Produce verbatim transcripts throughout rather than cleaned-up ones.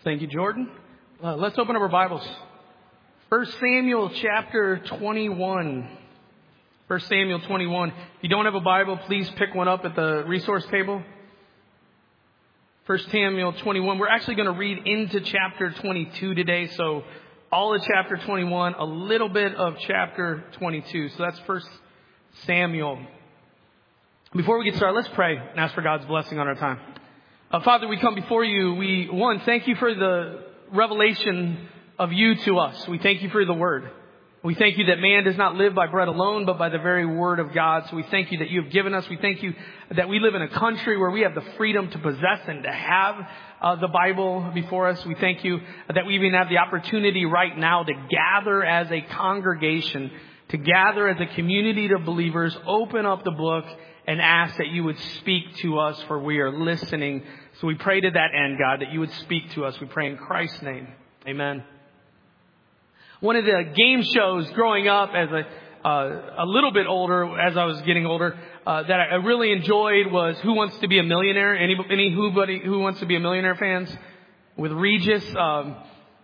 Thank you, Jordan. Uh, let's open up our Bibles. First Samuel chapter twenty-one. First Samuel twenty-one. If you don't have a Bible, please pick one up at the resource table. First Samuel twenty-one. We're actually going to read into chapter twenty-two today. So all of chapter twenty-one, a little bit of chapter twenty-two. So that's First Samuel. Before we get started, let's pray and ask for God's blessing on our time. Uh, Father, we come before you. We, one, thank you for the revelation of you to us. We thank you for the word. We thank you that man does not live by bread alone, but by the very word of God. So we thank you that you have given us. We thank you that we live in a country where we have the freedom to possess and to have uh, the Bible before us. We thank you that we even have the opportunity right now to gather as a congregation, to gather as a community of believers, open up the book and ask that you would speak to us, for we are listening. So we pray to that end, God, that you would speak to us. We pray in Christ's name. Amen. One of the game shows growing up as a uh, a little bit older, as I was getting older, uh, that I really enjoyed was Who Wants to Be a Millionaire? Any, any whobody, Who Wants to Be a Millionaire fans? With Regis. Um,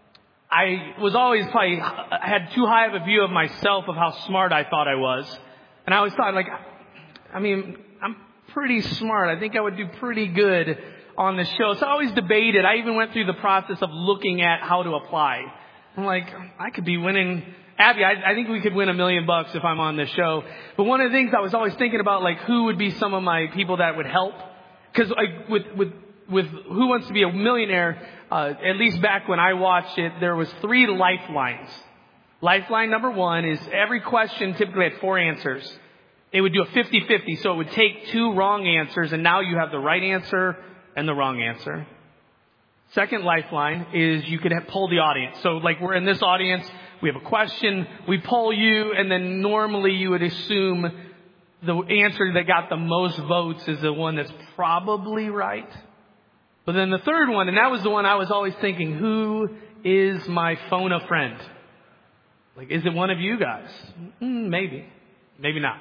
I was always probably, I had too high of a view of myself of how smart I thought I was. And I always thought, like, I mean, I'm pretty smart. I think I would do pretty good on the show. So I always debated. I even went through the process of looking at how to apply. I'm like, I could be winning. Abby, I, I think we could win a million bucks if I'm on this show. But one of the things I was always thinking about, like, who would be some of my people that would help? Because like, with, with, with Who Wants to Be a Millionaire, uh, at least back when I watched it, there was three lifelines. Lifeline number one is every question typically had four answers. It would do a fifty-fifty, so it would take two wrong answers, and now you have the right answer and the wrong answer. Second lifeline is you could have poll the audience. So like we're in this audience, we have a question, we poll you, and then normally you would assume the answer that got the most votes is the one that's probably right. But then the third one, and that was the one I was always thinking, who is my phone a friend? Like, is it one of you guys? Mm, maybe. Maybe not.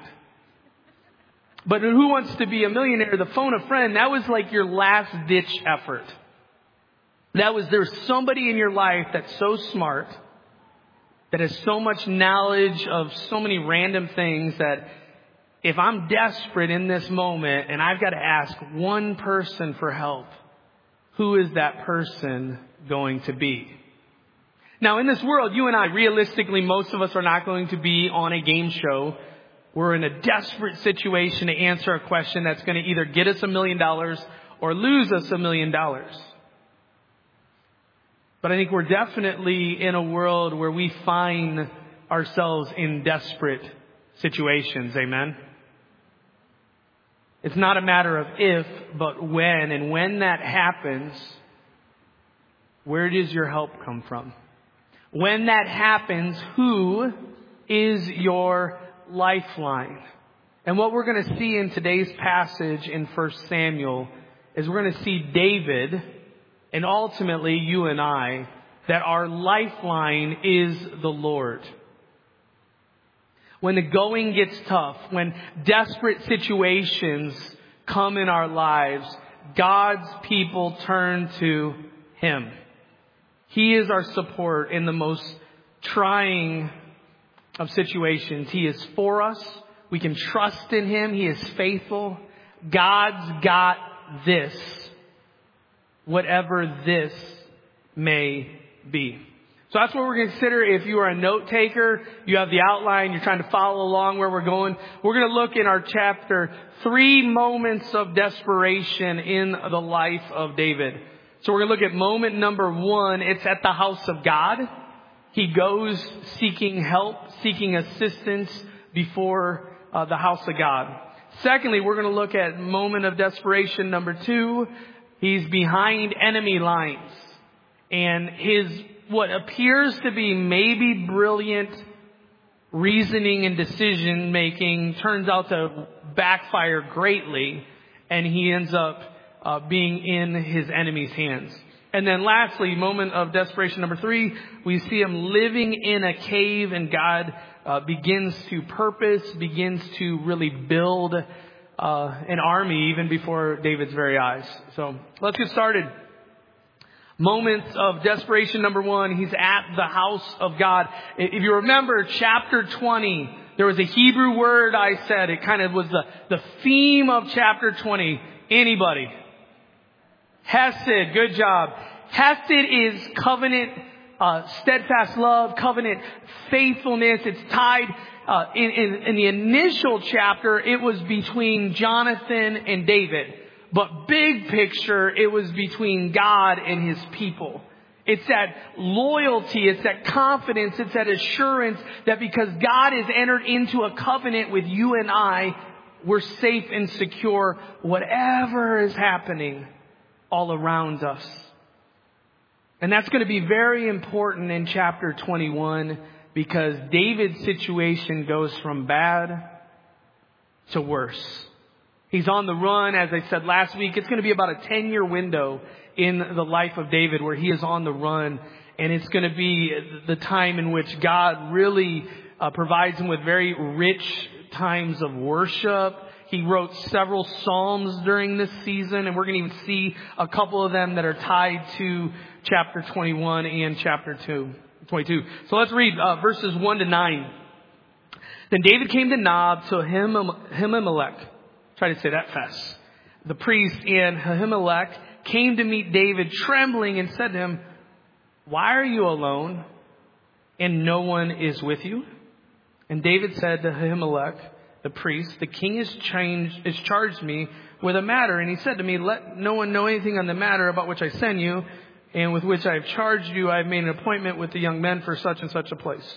But Who Wants to Be a Millionaire, the phone a friend, that was like your last ditch effort. That was, there's somebody in your life that's so smart, that has so much knowledge of so many random things that if I'm desperate in this moment and I've got to ask one person for help, who is that person going to be? Now in this world, you and I, realistically, most of us are not going to be on a game show. We're in a desperate situation to answer a question that's going to either get us a million dollars or lose us a million dollars. But I think we're definitely in a world where we find ourselves in desperate situations. Amen. It's not a matter of if, but when. And when that happens, where does your help come from? When that happens, who is your lifeline? And what we're going to see in today's passage in First Samuel is we're going to see David, and ultimately you and I, that our lifeline is the Lord. When the going gets tough, when desperate situations come in our lives, God's people turn to Him. He is our support in the most trying of situations. He is for us. We can trust in Him. He is faithful. God's got this, whatever this may be. So that's what we're going to consider. If you are a note taker, you have the outline, you're trying to follow along where we're going. We're going to look in our chapter, three moments of desperation in the life of David. So we're going to look at moment number one. It's at the house of God. He goes seeking help, seeking assistance before uh, the house of God. Secondly, we're going to look at moment of desperation number two. He's behind enemy lines. And his, what appears to be maybe brilliant reasoning and decision making turns out to backfire greatly. And he ends up uh, being in his enemy's hands. And then lastly, moment of desperation number three, we see him living in a cave, and God uh, begins to purpose, begins to really build uh, an army even before David's very eyes. So let's get started. Moments of desperation, number one, he's at the house of God. If you remember chapter twenty, there was a Hebrew word I said. It kind of was the, the theme of chapter twenty. Anybody? Hesed. Good job. Hesed is covenant, uh, steadfast love, covenant faithfulness. It's tied, uh, in, in, in the initial chapter, it was between Jonathan and David. But big picture, it was between God and his people. It's that loyalty, it's that confidence, it's that assurance that because God has entered into a covenant with you and I, we're safe and secure whatever is happening all around us. And that's going to be very important in chapter twenty-one because David's situation goes from bad to worse. He's on the run, as I said last week. It's going to be about a ten-year window in the life of David where he is on the run. And it's going to be the time in which God really uh, provides him with very rich times of worship. He wrote several psalms during this season, and we're going to even see a couple of them that are tied to chapter twenty-one and chapter two, twenty-two. So let's read uh, verses one to nine. Then David came to Nob to Ahimelech. Try to say that fast. The priest and Ahimelech came to meet David trembling and said to him, "Why are you alone and no one is with you?" And David said to Ahimelech, the priest, "The king has changed, has charged me with a matter." And he said to me, "Let no one know anything on the matter about which I send you and with which I have charged you. I have made an appointment with the young men for such and such a place.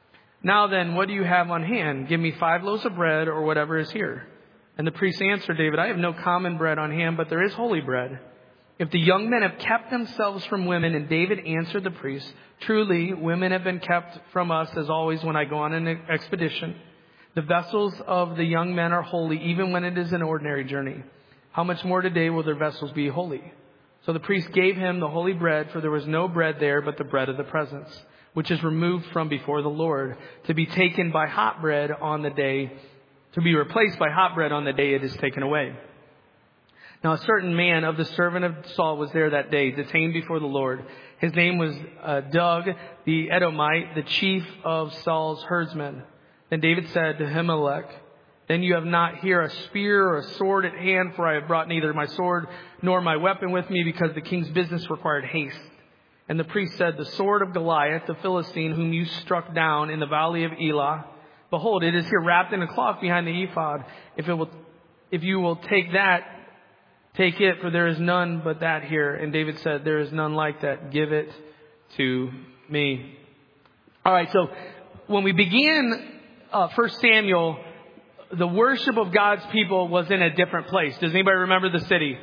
Now then, what do you have on hand? Give me five loaves of bread or whatever is here." And the priest answered David, "I have no common bread on hand, but there is holy bread. If the young men have kept themselves from women," and David answered the priest, "Truly, women have been kept from us as always when I go on an expedition. The vessels of the young men are holy, even when it is an ordinary journey. How much more today will their vessels be holy?" So the priest gave him the holy bread, for there was no bread there but the bread of the presence, which is removed from before the Lord, to be taken by hot bread on the day to be replaced by hot bread on the day it is taken away. Now a certain man of the servant of Saul was there that day, detained before the Lord. His name was uh, Doeg the Edomite, the chief of Saul's herdsmen. Then David said to Ahimelech, "Then you have not here a spear or a sword at hand, for I have brought neither my sword nor my weapon with me, because the king's business required haste." And the priest said, "The sword of Goliath, the Philistine, whom you struck down in the valley of Elah, behold, it is here wrapped in a cloth behind the ephod. If it will, if you will take that, take it, for there is none but that here." And David said, "There is none like that. Give it to me." All right. So when we began uh, First Samuel, the worship of God's people was in a different place. Does anybody remember the city?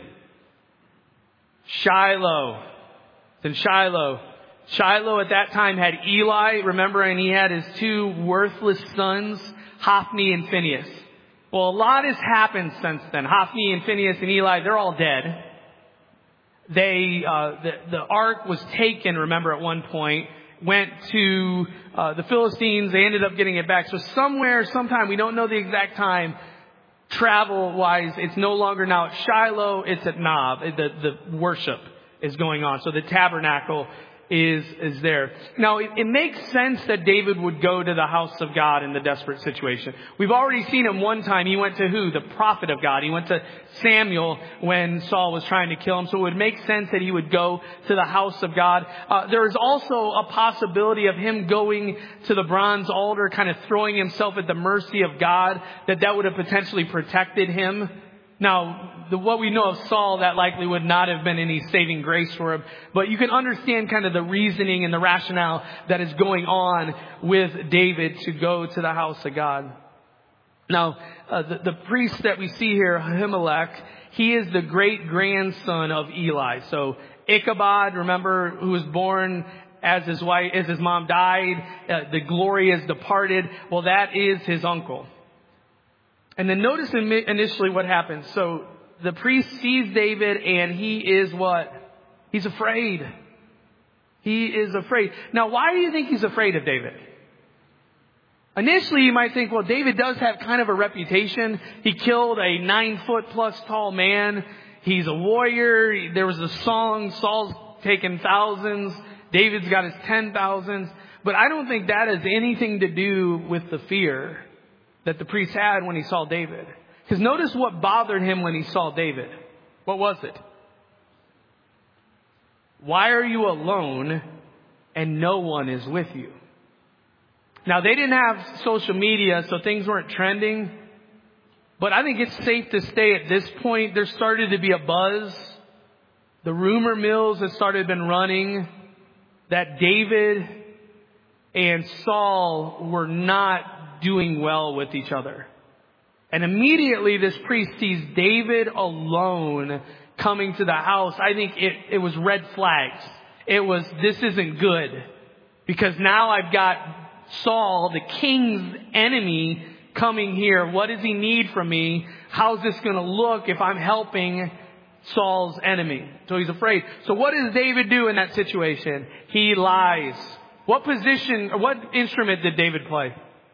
Shiloh. It's in Shiloh. Shiloh at that time had Eli, remember, and he had his two worthless sons, Hophni and Phinehas. Well, a lot has happened since then. Hophni and Phinehas and Eli, they're all dead. They, uh, the, the ark was taken, remember, at one point, went to uh, the Philistines. They ended up getting it back. So somewhere, sometime, we don't know the exact time, travel-wise, it's no longer now at Shiloh, it's at Nob. The, the worship is going on. So the tabernacle is is there. Now, it, it makes sense that David would go to the house of God in the desperate situation. We've already seen him one time. He went to who? The prophet of God. He went to Samuel when Saul was trying to kill him. So it would make sense that he would go to the house of God. Uh, there is also a possibility of him going to the bronze altar, kind of throwing himself at the mercy of God, that that would have potentially protected him. Now, the, what we know of Saul, that likely would not have been any saving grace for him. But you can understand kind of the reasoning and the rationale that is going on with David to go to the house of God. Now, uh, the, the priest that we see here, Ahimelech, he is the great grandson of Eli. So Ichabod, remember, who was born as his wife, as his mom died, uh, the glory has departed. Well, that is his uncle. And then notice initially what happens. So the priest sees David and he is what? He's afraid. He is afraid. Now, why do you think he's afraid of David? Initially, you might think, well, David does have kind of a reputation. He killed a nine foot plus tall man. He's a warrior. There was a song, Saul taken thousands. David's got his ten thousands. But I don't think that has anything to do with the fear that the priest had when he saw David. Because notice what bothered him when he saw David. What was it? Why are you alone and no one is with you? Now, they didn't have social media, so things weren't trending. But I think it's safe to say at this point, there started to be a buzz. The rumor mills had started been running that David and Saul were not doing well with each other. And immediately this priest sees David alone coming to the house. I think it, it was red flags. It was, this isn't good. Because now I've got Saul, the king's enemy, coming here. What does he need from me? How's this going to look if I'm helping Saul's enemy? So he's afraid. So what does David do in that situation? He lies. What position, or what instrument did David play?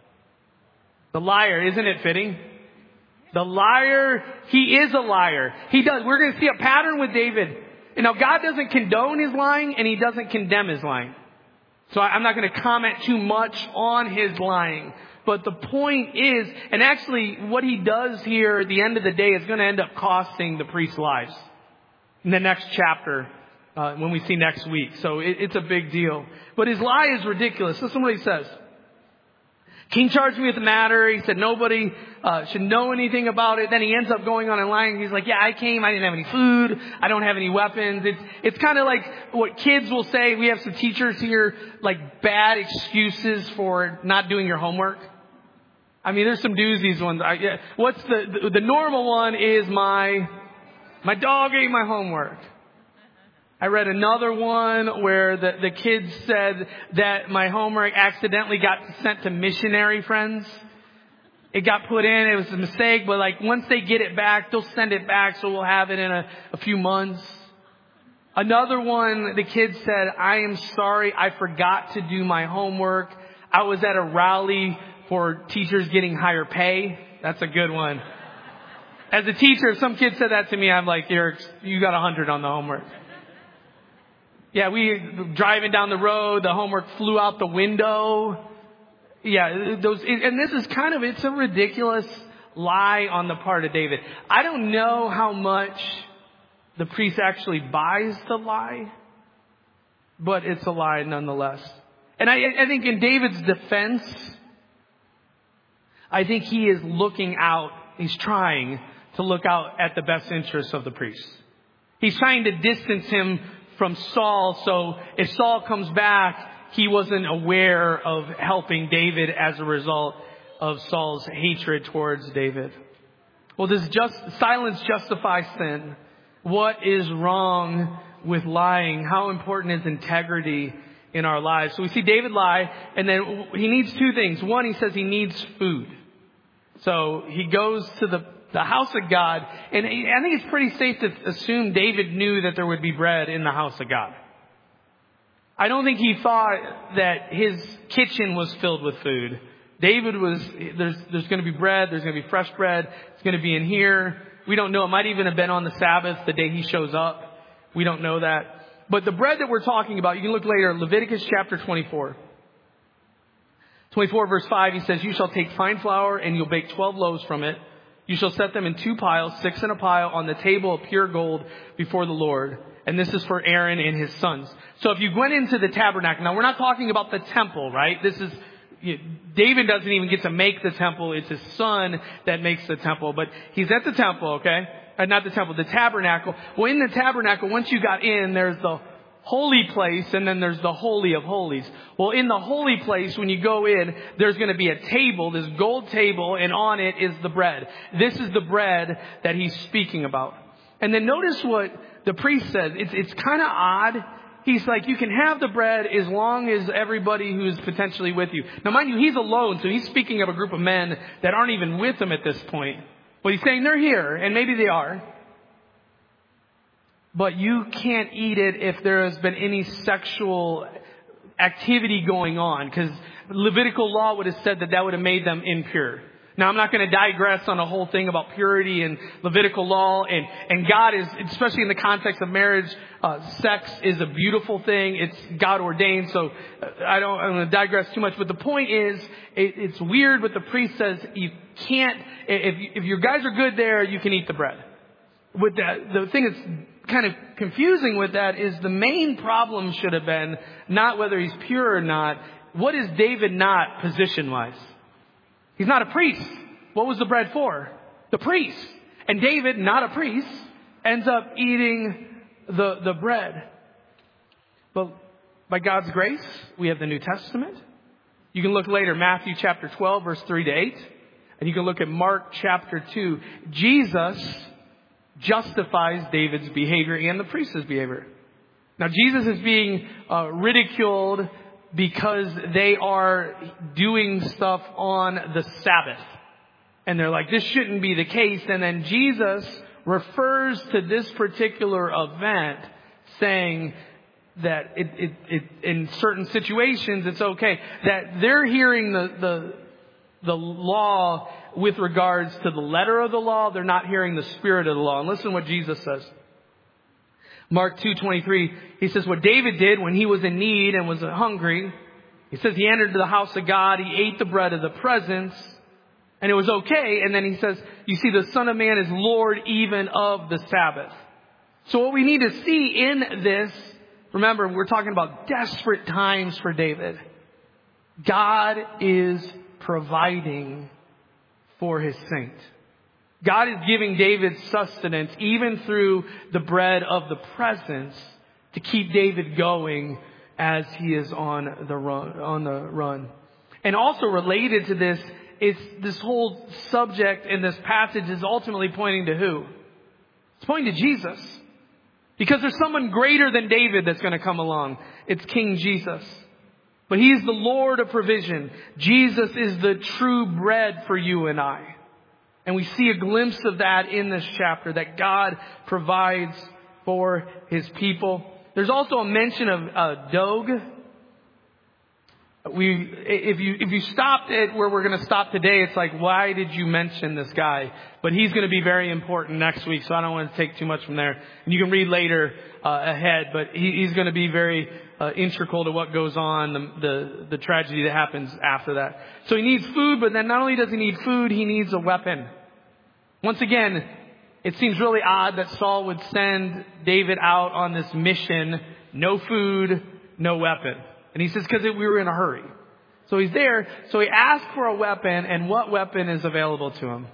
The lyre. Isn't it fitting? The liar, he is a liar. He does. We're going to see a pattern with David. And now God doesn't condone his lying and he doesn't condemn his lying. So I'm not going to comment too much on his lying. But the point is, and actually what he does here at the end of the day is going to end up costing the priest's lives in the next chapter uh, when we see next week. So it, it's a big deal. But his lie is ridiculous. Listen to what he says. King charged me with the matter. He said nobody uh, should know anything about it. Then he ends up going on and lying. He's like, yeah, I came. I didn't have any food. I don't have any weapons. It's it's kind of like what kids will say. We have some teachers here, like bad excuses for not doing your homework. I mean, there's some doozies ones. I, yeah. What's the, the the normal one is my my dog ate my homework. I read another one where the, the kids said that my homework accidentally got sent to missionary friends. It got put in. It was a mistake. But like once they get it back, they'll send it back. So we'll have it in a, a few months. Another one, the kid said, I am sorry. I forgot to do my homework. I was at a rally for teachers getting higher pay. That's a good one. As a teacher, if some kid said that to me, I'm like, Eric, you got a hundred on the homework. Yeah, we driving down the road, the homework flew out the window. Yeah, those, and this is kind of, it's a ridiculous lie on the part of David. I don't know how much the priest actually buys the lie, but it's a lie nonetheless. And I, I think in David's defense, I think he is looking out, he's trying to look out at the best interests of the priest. He's trying to distance him from Saul, so if Saul comes back, he wasn't aware of helping David as a result of Saul's hatred towards David. Well, does just silence justify sin? What is wrong with lying? How important is integrity in our lives? So we see David lie, and then he needs two things. One, he says he needs food. So he goes to the The house of God. And I think it's pretty safe to assume David knew that there would be bread in the house of God. I don't think he thought that his kitchen was filled with food. David was, there's, there's going to be bread. There's going to be fresh bread. It's going to be in here. We don't know. It might even have been on the Sabbath, the day he shows up. We don't know that. But the bread that we're talking about, you can look later, Leviticus chapter twenty-four. twenty-four verse five, he says, you shall take fine flour and you'll bake twelve loaves from it. You shall set them in two piles, six in a pile, on the table of pure gold before the Lord. And this is for Aaron and his sons. So if you went into the tabernacle, now we're not talking about the temple, right? This is, you, David doesn't even get to make the temple. It's his son that makes the temple. But he's at the temple, okay? Uh, not the temple, the tabernacle. Well, in the tabernacle, once you got in, there's the holy place, and then there's the Holy of Holies. Well, in the holy place, when you go in, there's going to be a table, this gold table, and on it is the bread. This is the bread that he's speaking about. And then notice what the priest says. It's, it's kind of odd. He's like, you can have the bread as long as everybody who's potentially with you. Now, mind you, he's alone, so he's speaking of a group of men that aren't even with him at this point. But he's saying they're here, and maybe they are. But you can't eat it if there has been any sexual activity going on. Because Levitical law would have said that that would have made them impure. Now, I'm not going to digress on a whole thing about purity and Levitical law, and, and God is, especially in the context of marriage, uh, sex is a beautiful thing. It's God ordained, so I don't, I'm going to digress too much. But the point is, it, it's weird what the priest says. You can't, if, if your guys are good there, you can eat the bread. With that, the thing that's kind of confusing with that is the main problem should have been not whether he's pure or not. What is David not position-wise? He's not a priest. What was the bread for? The priest. And David, not a priest, ends up eating the, the bread. But by God's grace, we have the New Testament. You can look later, Matthew chapter twelve, verse three to eight. And you can look at Mark chapter two. Jesus justifies David's behavior and the priest's behavior. Now, Jesus is being uh, ridiculed because they are doing stuff on the Sabbath. And they're like, this shouldn't be the case. And then Jesus refers to this particular event, saying that it, it, it, in certain situations it's okay. That they're hearing the, the, the law with regards to the letter of the law. They're not hearing the spirit of the law. And listen to what Jesus says. Mark two twenty-three, he says, what David did when he was in need and was hungry, he says he entered the house of God, he ate the bread of the presence, and it was okay. And then he says, you see, the Son of Man is Lord even of the Sabbath. So what we need to see in this, remember, we're talking about desperate times for David. God is providing for his saint. God is giving David sustenance even through the bread of the presence to keep David going as he is on the run, on the run. And also related to this is this whole subject in this passage is ultimately pointing to who? It's pointing to Jesus. Because there's someone greater than David that's going to come along. It's King Jesus. But He is the Lord of provision. Jesus is the true bread for you and I. And we see a glimpse of that in this chapter, that God provides for His people. There's also a mention of uh, Doeg. We, if you if you stopped at where we're going to stop today, it's like, why did you mention this guy? But he's going to be very important next week, so I don't want to take too much from there. And you can read later uh, ahead, but he, he's going to be very uh, integral to what goes on, the, the the tragedy that happens after that. So he needs food, but then not only does he need food, he needs a weapon. Once again, it seems really odd that Saul would send David out on this mission, no food, no weapon. And he says, because we were in a hurry. So he's there. So he asks for a weapon. And what weapon is available to him?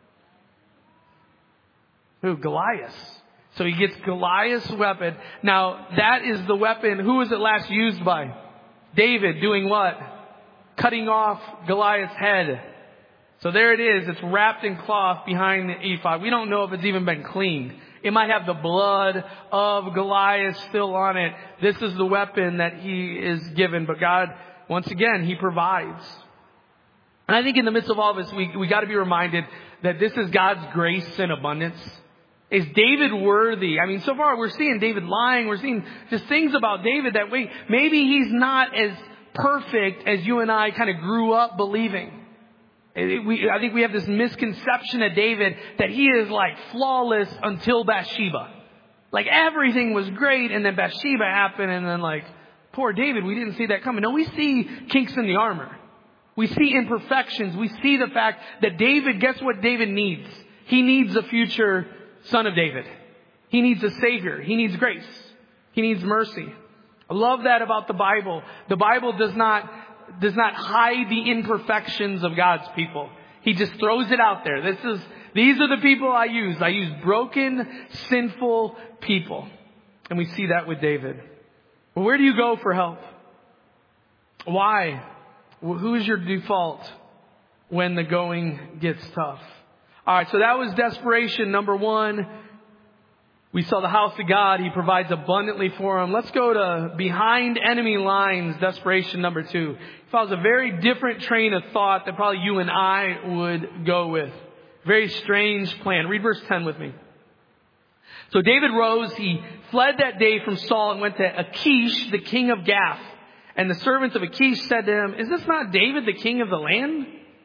Who? Goliath. So he gets Goliath's weapon. Now, that is the weapon. Who was it last used by? David. Doing what? Cutting off Goliath's head. So there it is. It's wrapped in cloth behind the ephod. We don't know if it's even been cleaned. It might have the blood of Goliath still on it. This is the weapon that he is given. But God, once again, He provides. And I think in the midst of all this, we, we got to be reminded that this is God's grace in abundance. Is David worthy? I mean, so far we're seeing David lying. We're seeing just things about David that, wait, maybe he's not as perfect as you and I kind of grew up believing. We, I think we have this misconception of David that he is like flawless until Bathsheba. Like everything was great and then Bathsheba happened and then like, poor David, we didn't see that coming. No, we see kinks in the armor. We see imperfections. We see the fact that David, guess what David needs? He needs a future son of David. He needs a savior. He needs grace. He needs mercy. I love that about the Bible. The Bible does not does not hide the imperfections of God's people. He just throws it out there. This is, these are the people I use. I use broken, sinful people. And we see that with David. Well, where do you go for help? Why? Well, who is your default when the going gets tough? All right, so that was desperation number one. We saw the house of God. He provides abundantly for him. Let's go to behind enemy lines, desperation number two. He follows a very different train of thought that probably you and I would go with. Very strange plan. Read verse ten with me. So David rose. He fled that day from Saul and went to Achish, the king of Gath. And the servants of Achish said to him, is this not David, the king of the land?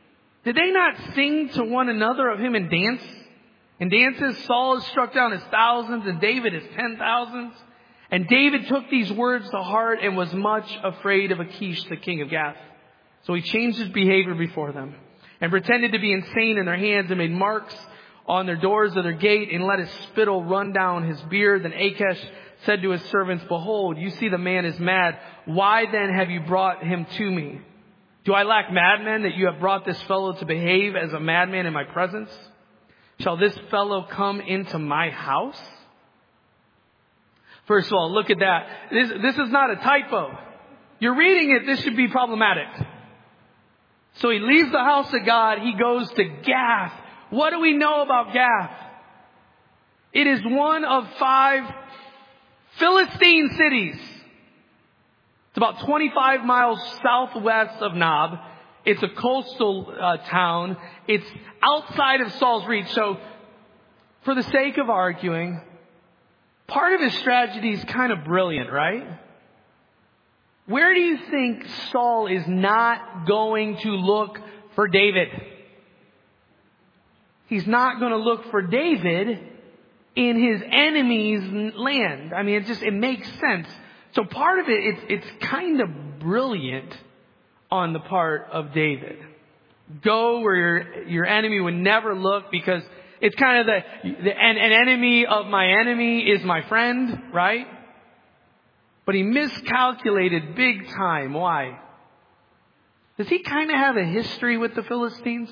Did they not sing to one another of him and dance? And dances, Saul is struck down his thousands and David his ten thousands. And David took these words to heart and was much afraid of Achish, the king of Gath. So he changed his behavior before them and pretended to be insane in their hands and made marks on their doors of their gate and let his spittle run down his beard. Then Achish said to his servants, behold, you see the man is mad. Why then have you brought him to me? Do I lack madmen that you have brought this fellow to behave as a madman in my presence? Shall this fellow come into my house? First of all, look at that. This, this is not a typo. You're reading it, this should be problematic. So he leaves the house of God, he goes to Gath. What do we know about Gath? It is one of five Philistine cities. It's about twenty-five miles southwest of Nob. It's a coastal uh, town. It's outside of Saul's reach. So, for the sake of arguing, part of his strategy is kind of brilliant, right? Where do you think Saul is not going to look for David? He's not going to look for David in his enemy's land. I mean, it just, it makes sense. So part of it, it's, it's kind of brilliant on the part of David. Go where your, your enemy would never look, because it's kind of the, the an, an enemy of my enemy is my friend, right? But he miscalculated big time. Why? Does he kind of have a history with the Philistines?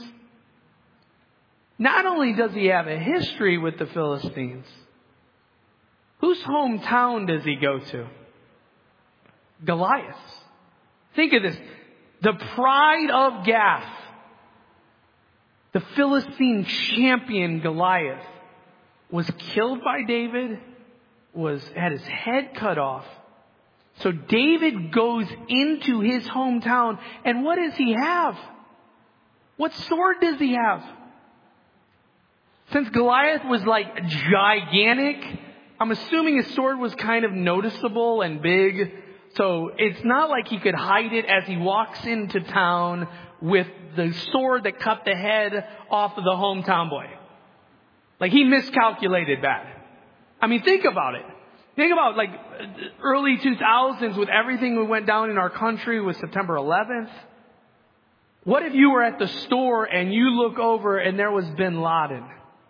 Not only does he have a history with the Philistines, whose hometown does he go to? Goliath. Think of this. The pride of Gath, the Philistine champion Goliath, was killed by David, was had his head cut off. So David goes into his hometown, and what does he have? What sword does he have? Since Goliath was like gigantic, I'm assuming his sword was kind of noticeable and big. So it's not like he could hide it as he walks into town with the sword that cut the head off of the hometown boy. Like, he miscalculated that. I mean, think about it. Think about like early two thousands with everything that went down in our country with September eleventh. What if you were at the store and you look over and there was Bin Laden?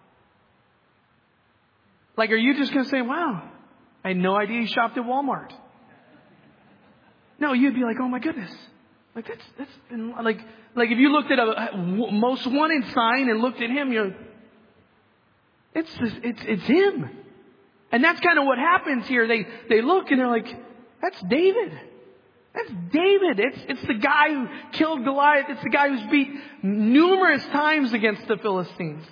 Like, are you just going to say, wow, I had no idea he shopped at Walmart? No, you'd be like, oh my goodness. Like, that's, that's, like, like if you looked at a most wanted sign and looked at him, you're like, it's, it's, it's him. And that's kind of what happens here. They, they look and they're like, that's David. That's David. It's, it's the guy who killed Goliath. It's the guy who's beat numerous times against the Philistines.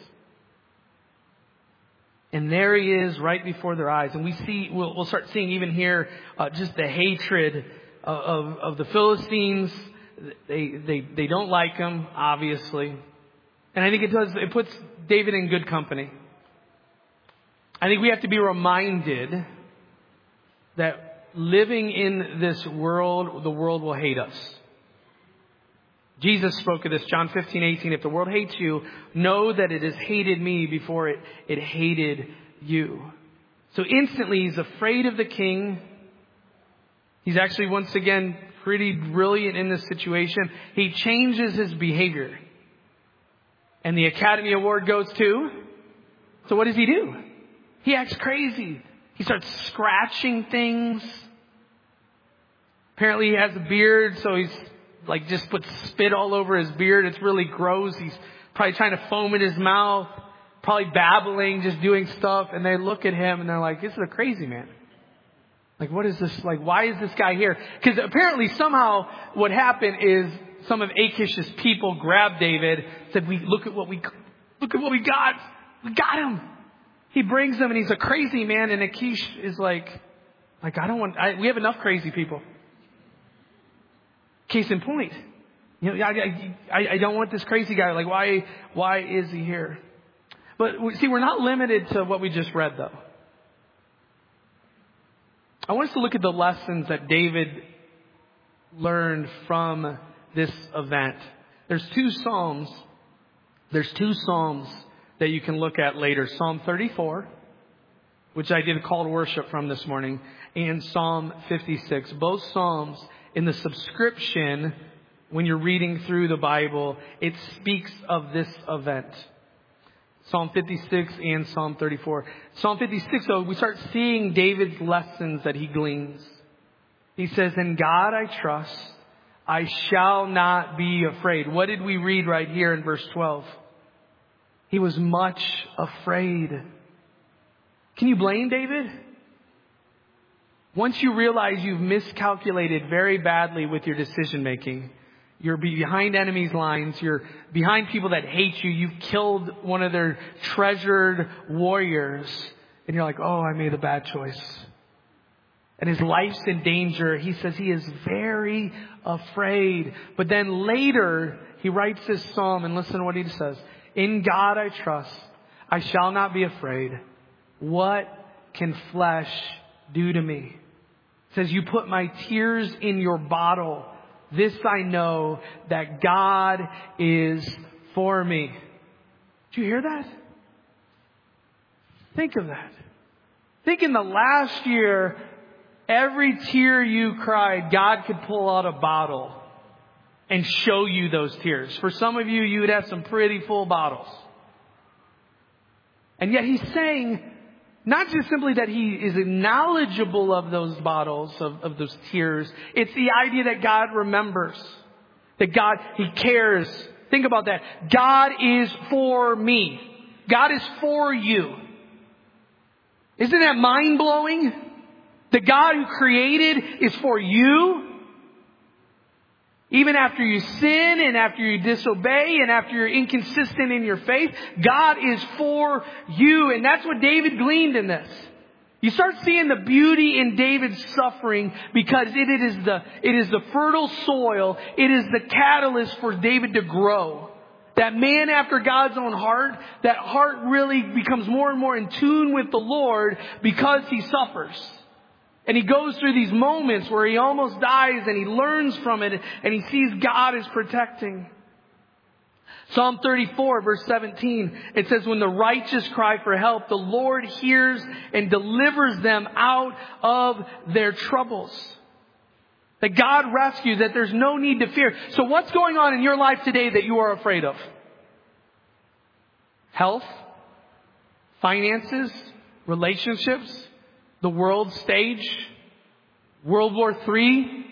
And there he is right before their eyes. And we see, we'll, we'll start seeing even here, uh, just the hatred of, of, of the Philistines. They, they, they don't like him, obviously. And I think it does, it puts David in good company. I think we have to be reminded that living in this world, the world will hate us. Jesus spoke of this, John fifteen eighteen. If the world hates you, know that it has hated me before it, it hated you. So instantly he's afraid of the king. He's actually once again pretty brilliant in this situation. He changes his behavior. And the Academy Award goes to, so what does he do? He acts crazy. He starts scratching things. Apparently he has a beard, so he's like just puts spit all over his beard. It's really gross. He's probably trying to foam in his mouth, probably babbling, just doing stuff. And they look at him and they're like, this is a crazy man. Like, what is this? Like, why is this guy here? Because apparently somehow what happened is some of Achish's people grabbed David, said, we look at what we, look at what we got. We got him. He brings them and he's a crazy man. And Achish is like, like, I don't want, I, we have enough crazy people. Case in point, you know, I, I, I don't want this crazy guy. Like, why, why is he here? But see, we're not limited to what we just read, though. I want us to look at the lessons that David learned from this event. There's two Psalms There's two Psalms that you can look at later. Psalm thirty-four, which I did a call to worship from this morning, and Psalm fifty-six. Both Psalms in the subscription, when you're reading through the Bible, it speaks of this event. Psalm fifty-six and Psalm thirty-four. Psalm fifty-six, though, we start seeing David's lessons that he gleans. He says, "In God I trust, I shall not be afraid." What did we read right here in verse twelve? He was much afraid. Can you blame David? Once you realize you've miscalculated very badly with your decision making, you're behind enemies' lines, you're behind people that hate you, you've killed one of their treasured warriors, and you're like, oh, I made a bad choice. And his life's in danger. He says he is very afraid. But then later, he writes this psalm, and listen to what he says. "In God I trust, I shall not be afraid. What can flesh do to me?" It says, "You put my tears in your bottle. This I know, that God is for me." Did you hear that? Think of that. Think in the last year, every tear you cried, God could pull out a bottle and show you those tears. For some of you, you would have some pretty full bottles. And yet he's saying, not just simply that he is knowledgeable of those bottles, of, of those tears. It's the idea that God remembers. That God, He cares. Think about that. God is for me. God is for you. Isn't that mind-blowing? The God who created is for you. Even after you sin and after you disobey and after you're inconsistent in your faith, God is for you. And that's what David gleaned in this. You start seeing the beauty in David's suffering because it is the, it is the fertile soil. It is the catalyst for David to grow. That man after God's own heart, that heart really becomes more and more in tune with the Lord because he suffers. And he goes through these moments where he almost dies and he learns from it and he sees God is protecting. Psalm thirty-four verse seventeen, it says, "When the righteous cry for help, the Lord hears and delivers them out of their troubles." That God rescues, that there's no need to fear. So what's going on in your life today that you are afraid of? Health? Finances? Relationships? The world stage? World War Three?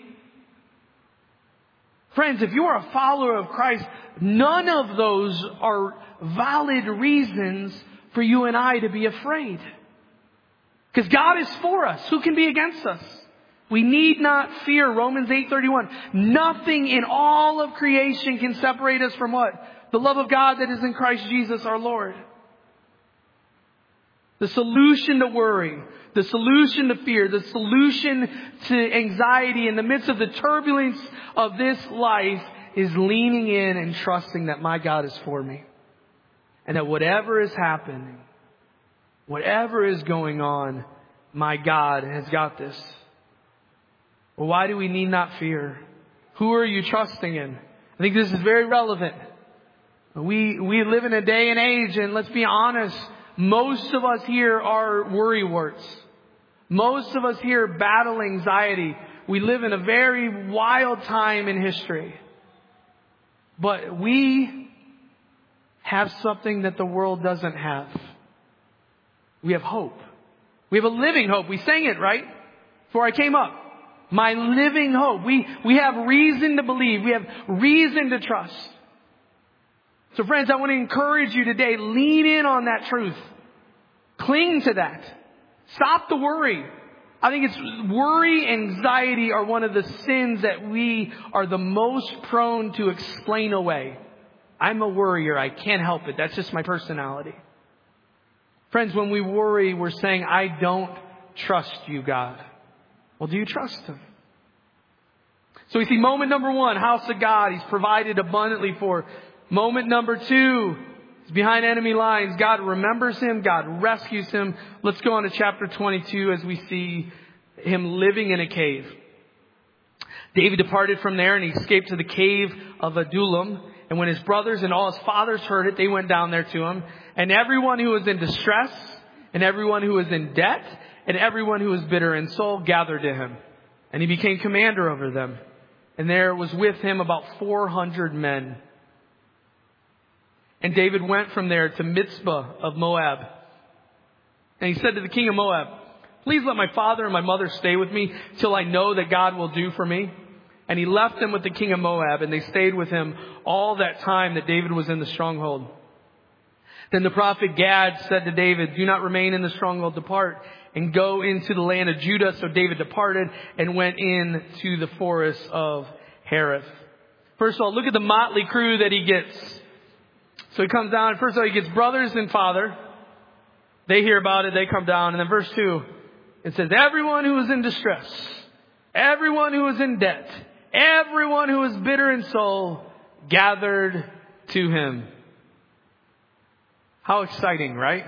Friends, if you are a follower of Christ, none of those are valid reasons for you and I to be afraid. Because God is for us. Who can be against us? We need not fear. Romans eight thirty-one. Nothing in all of creation can separate us from what? The love of God that is in Christ Jesus our Lord. The solution to worry, the solution to fear, the solution to anxiety in the midst of the turbulence of this life is leaning in and trusting that my God is for me. And that whatever is happening, whatever is going on, my God has got this. Well, why do we need not fear? Who are you trusting in? I think this is very relevant. We, we live in a day and age, and let's be honest, most of us here are worrywarts. Most of us here battle anxiety. We live in a very wild time in history. But we have something that the world doesn't have. We have hope. We have a living hope. We sang it, right? Before I came up. My living hope. We, we have reason to believe. We have reason to trust. So friends, I want to encourage you today, lean in on that truth. Cling to that. Stop the worry. I think it's worry, anxiety are one of the sins that we are the most prone to explain away. I'm a worrier. I can't help it. That's just my personality. Friends, when we worry, we're saying, I don't trust you, God. Well, do you trust Him? So we see moment number one, house of God. He's provided abundantly for. Moment number two, he's behind enemy lines. God remembers him. God rescues him. Let's go on to chapter twenty-two as we see him living in a cave. David departed from there and he escaped to the cave of Adullam. And when his brothers and all his fathers heard it, they went down there to him. And everyone who was in distress, and everyone who was in debt, and everyone who was bitter in soul gathered to him. And he became commander over them. And there was with him about four hundred men. And David went from there to Mizpah of Moab. And he said to the king of Moab, please let my father and my mother stay with me till I know that God will do for me. And he left them with the king of Moab, and they stayed with him all that time that David was in the stronghold. Then the prophet Gad said to David, do not remain in the stronghold, depart and go into the land of Judah. So David departed and went in to the forest of Hereth. First of all, look at the motley crew that he gets. So he comes down. First of all, he gets brothers and father. They hear about it. They come down. And then verse two, it says, everyone who is in distress, everyone who is in debt, everyone who is bitter in soul gathered to him. How exciting, right?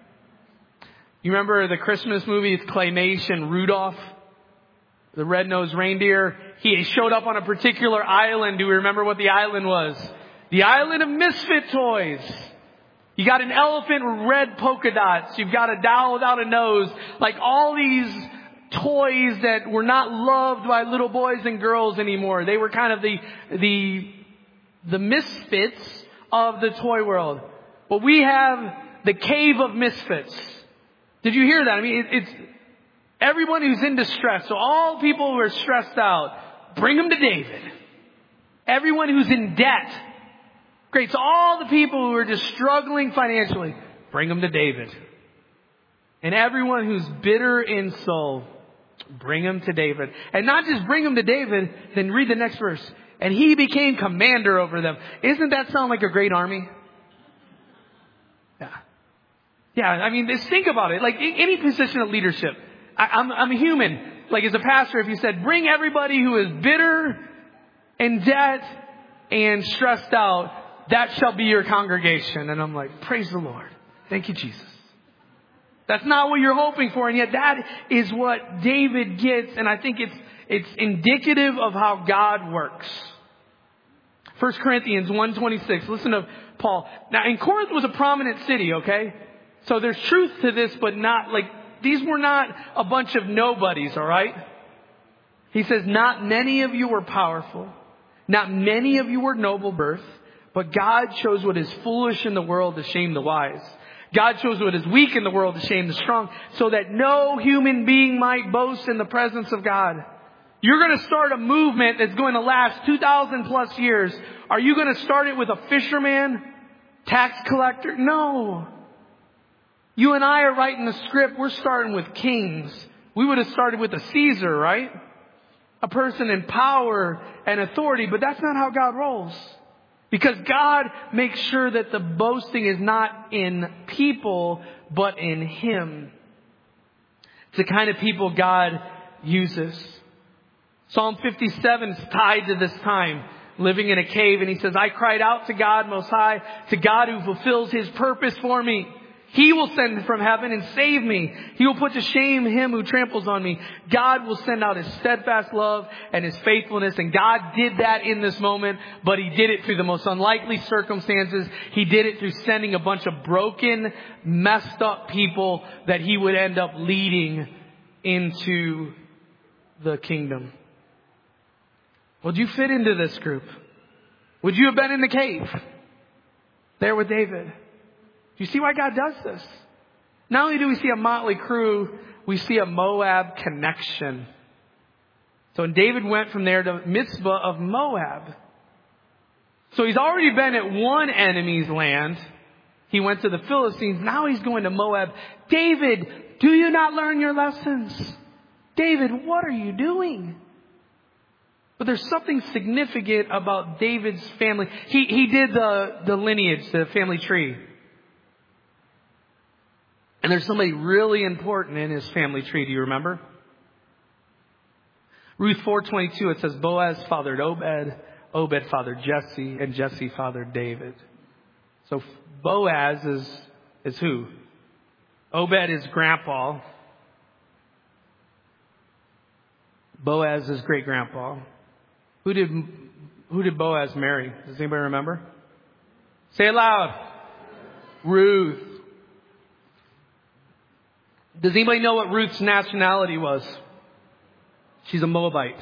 You remember the Christmas movie, it's claymation, Rudolph, the red-nosed reindeer? He showed up on a particular island. Do we remember what the island was? The island of misfit toys. You got an elephant with red polka dots. You've got a doll without a nose. Like all these toys that were not loved by little boys and girls anymore. They were kind of the, the, the misfits of the toy world. But we have the cave of misfits. Did you hear that? I mean, it, it's everyone who's in distress. So all people who are stressed out, bring them to David. Everyone who's in debt. Great. So all the people who are just struggling financially, bring them to David. And everyone who's bitter in soul, bring them to David. And not just bring them to David, then read the next verse. And he became commander over them. Isn't that sound like a great army? Yeah. Yeah, I mean, just think about it. Like any position of leadership. I, I'm, I'm a human. Like as a pastor, if you said, bring everybody who is bitter, in debt, and stressed out, that shall be your congregation. And I'm like, praise the Lord. Thank you, Jesus. That's not what you're hoping for. And yet that is what David gets. And I think it's, it's indicative of how God works. First Corinthians one twenty-six. Listen to Paul. Now in Corinth was a prominent city, okay? So there's truth to this, but not like, these were not a bunch of nobodies, all right? He says, not many of you were powerful. Not many of you were noble birth. But God chose what is foolish in the world to shame the wise. God chose what is weak in the world to shame the strong, so that no human being might boast in the presence of God. You're going to start a movement that's going to last two thousand plus years. Are you going to start it with a fisherman, tax collector? No. You and I are writing the script. We're starting with kings. We would have started with a Caesar, right? A person in power and authority, but that's not how God rolls. Because God makes sure that the boasting is not in people, but in Him. It's the kind of people God uses. Psalm fifty-seven is tied to this time, living in a cave. And he says, I cried out to God Most High, to God who fulfills His purpose for me. He will send from heaven and save me. He will put to shame him who tramples on me. God will send out His steadfast love and His faithfulness. And God did that in this moment, but He did it through the most unlikely circumstances. He did it through sending a bunch of broken, messed up people that He would end up leading into the kingdom. Would you fit into this group? Would you have been in the cave there with David? You see why God does this? Not only do we see a motley crew, we see a Moab connection. So when David went from there to Mizpah of Moab. So he's already been at one enemy's land. He went to the Philistines. Now he's going to Moab. David, do you not learn your lessons? David, what are you doing? But there's something significant about David's family. He, he did the, the lineage, the family tree. And there's somebody really important in his family tree. Do you remember? Ruth four twenty-two, it says Boaz fathered Obed, Obed fathered Jesse, and Jesse fathered David. So Boaz is, is who? Obed is grandpa. Boaz is great grandpa. Who did Who did Boaz marry? Does anybody remember? Say it loud. Ruth. Does anybody know what Ruth's nationality was? She's a Moabite.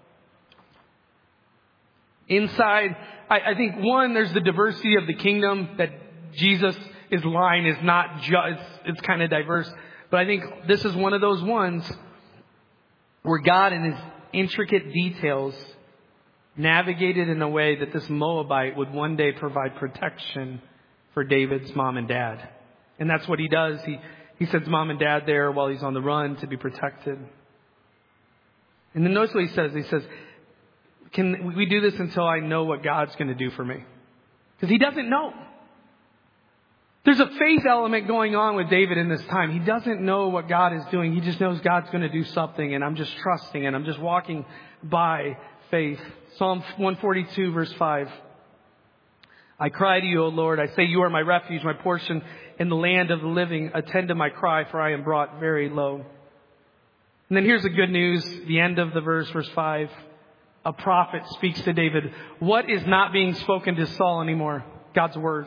Inside, I, I think, one, there's the diversity of the kingdom, that Jesus' line is not just, it's, it's kind of diverse. But I think this is one of those ones where God, in his intricate details, navigated in a way that this Moabite would one day provide protection for David's mom and dad. And that's what he does. He, he sends mom and dad there while he's on the run to be protected. And then notice what he says. He says, can we do this until I know what God's going to do for me? Because he doesn't know. There's a faith element going on with David in this time. He doesn't know what God is doing. He just knows God's going to do something, and I'm just trusting, and I'm just walking by faith. Psalm one forty-two, verse five. I cry to you, O Lord. I say, you are my refuge, my portion in the land of the living. Attend to my cry, for I am brought very low. And then here's the good news. The end of the verse, verse five. A prophet speaks to David. What is not being spoken to Saul anymore? God's word.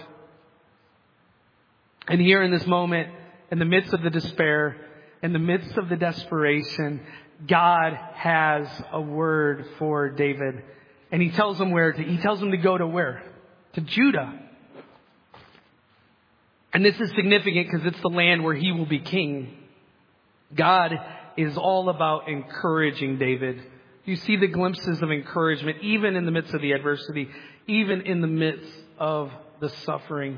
And here in this moment, in the midst of the despair, in the midst of the desperation, God has a word for David. And he tells him where to, he tells him to go to where? To Judah. And this is significant because it's the land where he will be king. God is all about encouraging David. You see the glimpses of encouragement, even in the midst of the adversity, even in the midst of the suffering.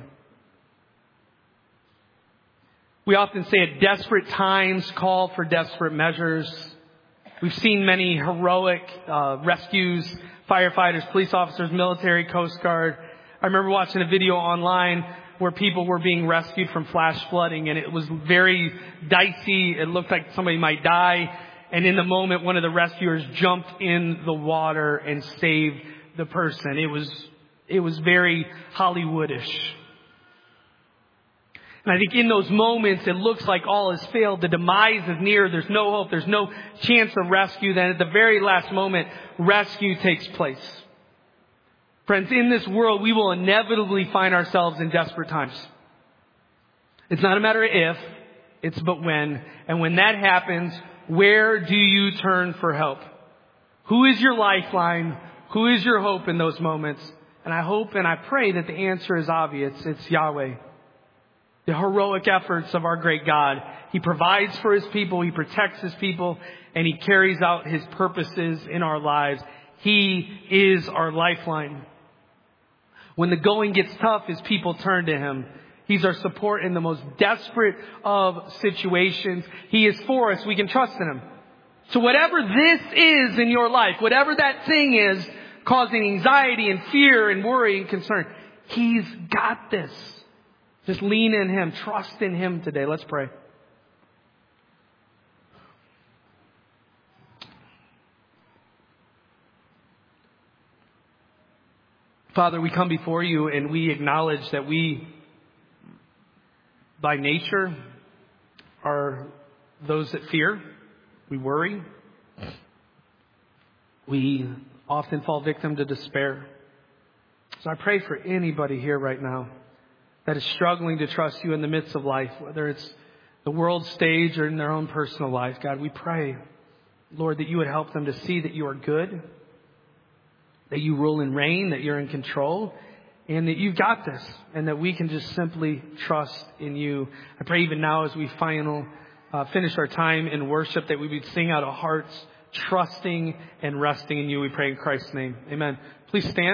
We often say at desperate times, call for desperate measures. We've seen many heroic uh, rescues, firefighters, police officers, military, Coast Guard. I remember watching a video online where people were being rescued from flash flooding, and it was very dicey. It looked like somebody might die. And in the moment, one of the rescuers jumped in the water and saved the person. It was, it was very Hollywoodish. And I think in those moments, it looks like all has failed. The demise is near. There's no hope. There's no chance of rescue. Then at the very last moment, rescue takes place. Friends, in this world, we will inevitably find ourselves in desperate times. It's not a matter of if, it's but when. And when that happens, where do you turn for help? Who is your lifeline? Who is your hope in those moments? And I hope and I pray that the answer is obvious. It's Yahweh. The heroic efforts of our great God. He provides for his people. He protects his people. And he carries out his purposes in our lives. He is our lifeline. When the going gets tough, his people turn to him. He's our support in the most desperate of situations. He is for us. We can trust in him. So whatever this is in your life, whatever that thing is causing anxiety and fear and worry and concern, he's got this. Just lean in him. Trust in him today. Let's pray. Father, we come before you and we acknowledge that we, by nature, are those that fear. We worry. We often fall victim to despair. So I pray for anybody here right now that is struggling to trust you in the midst of life, whether it's the world stage or in their own personal life. God, we pray, Lord, that you would help them to see that you are good, that you rule and reign, that you're in control, and that you've got this, and that we can just simply trust in you. I pray even now as we final uh, finish our time in worship that we would sing out of hearts, trusting and resting in you. We pray in Christ's name. Amen. Please stand.